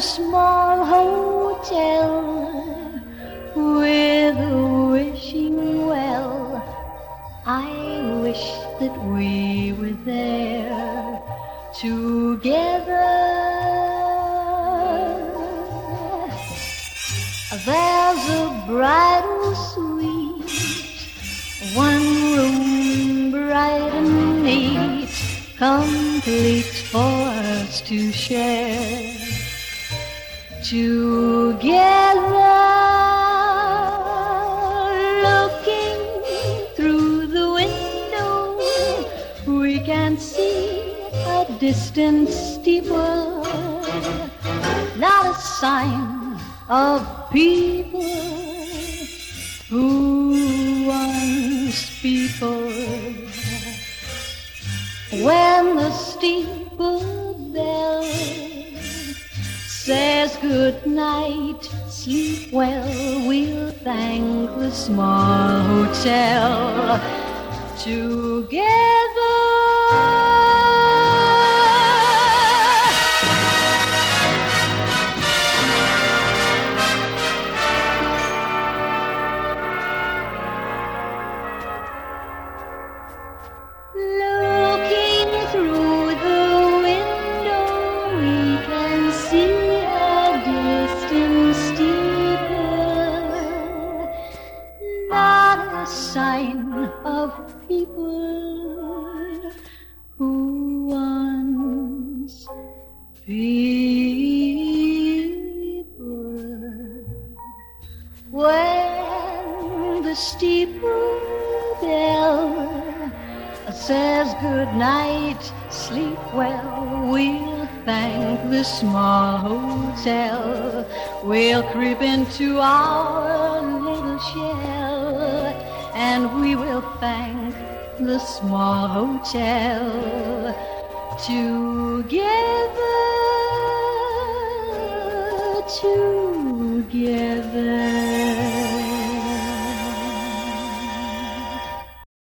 small hotel with a wishing well. I wish that we were there together. There's a bridal suite, one room bright and neat, complete for us to share together. Looking through the window, we can see a distant steeple, not a sign of people who once people. When the steeple bell says good night, sleep well, we'll thank the small hotel together. Sign of people who once people. When the steeple bell says good night, sleep well, we'll thank the small hotel. We'll creep into our little shell, and we will thank the small hotel together, together.